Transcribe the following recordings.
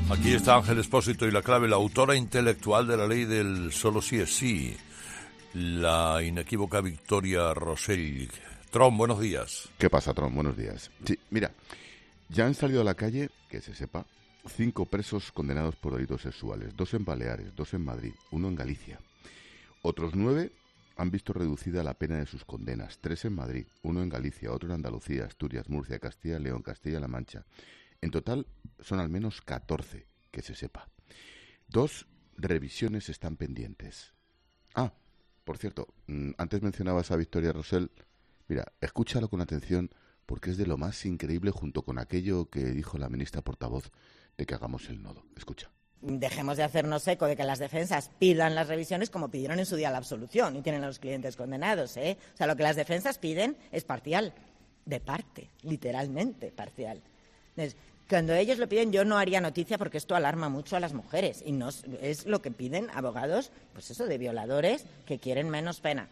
Aquí está Ángel Expósito y la clave, la autora intelectual de la ley del solo sí es sí, la inequívoca Victoria Rosell. Tron, buenos días. ¿Qué pasa, Tron? Buenos días. Sí, mira, ya han salido a la calle, que se sepa, 5 presos condenados por delitos sexuales, 2 en Baleares, 2 en Madrid, 1 en Galicia. Otros 9 han visto reducida la pena de sus condenas, 3 en Madrid, 1 en Galicia, otro en Andalucía, Asturias, Murcia, Castilla, León, Castilla-La Mancha. En total son al menos 14, que se sepa. 2 revisiones están pendientes. Ah, por cierto, antes mencionabas a Victoria Rosell. Mira, escúchalo con atención porque es de lo más increíble junto con aquello que dijo la ministra portavoz de que hagamos el nodo. Escucha. Dejemos de hacernos eco de que las defensas pidan las revisiones como pidieron en su día la absolución y tienen a los clientes condenados, ¿eh? O sea, lo que las defensas piden es parcial, de parte, literalmente parcial. Entonces, cuando ellos lo piden, yo no haría noticia porque esto alarma mucho a las mujeres y no es lo que piden abogados, pues eso, de violadores que quieren menos pena.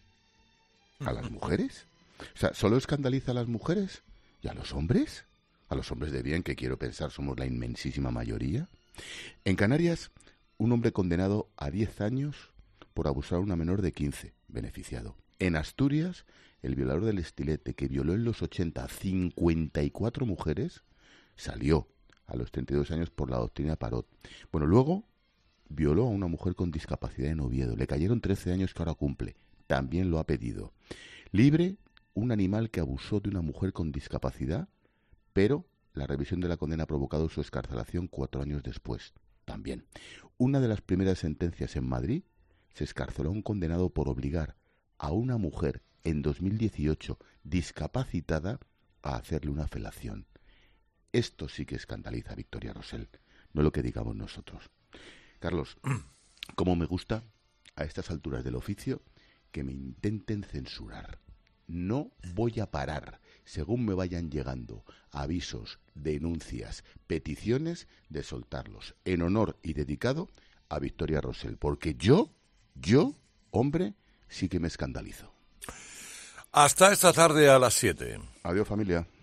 ¿A las mujeres? O sea, ¿solo escandaliza a las mujeres? ¿Y a los hombres? ¿A los hombres de bien, que quiero pensar somos la inmensísima mayoría? En Canarias, un hombre condenado a 10 años por abusar a una menor de 15, beneficiado. En Asturias, el violador del Estilete, que violó en los 80 a 54 mujeres, salió a los 32 años por la doctrina Parot. Bueno, luego violó a una mujer con discapacidad en Oviedo. Le cayeron 13 años que ahora cumple. También lo ha pedido. Libre, un animal que abusó de una mujer con discapacidad, pero la revisión de la condena ha provocado su excarcelación 4 años después. También. Una de las primeras sentencias en Madrid, se excarceló a un condenado por obligar a una mujer en 2018 discapacitada a hacerle una felación. Esto sí que escandaliza a Victoria Rosell, no lo que digamos nosotros. Carlos, como me gusta a estas alturas del oficio que me intenten censurar. No voy a parar, según me vayan llegando avisos, denuncias, peticiones, de soltarlos, en honor y dedicado a Victoria Rosell, porque yo, hombre, sí que me escandalizo. Hasta esta tarde a las 7. Adiós, familia.